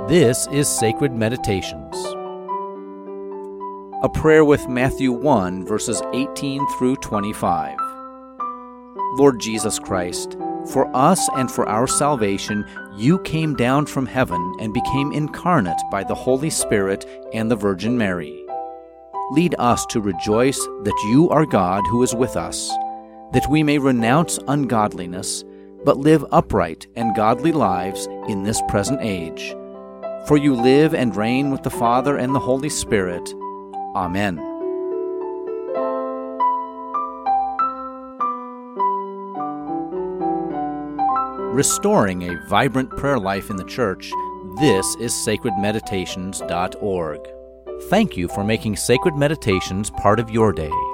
This is Sacred Meditations. A prayer with Matthew 1, verses 18 through 25. Lord Jesus Christ, for us and for our salvation, you came down from heaven and became incarnate by the Holy Spirit and the Virgin Mary. Lead us to rejoice that you are God who is with us, that we may renounce ungodliness, but live upright and godly lives in this present age. For you live and reign with the Father and the Holy Spirit. Amen. Restoring a vibrant prayer life in the Church, this is sacredmeditations.org. Thank you for making Sacred Meditations part of your day.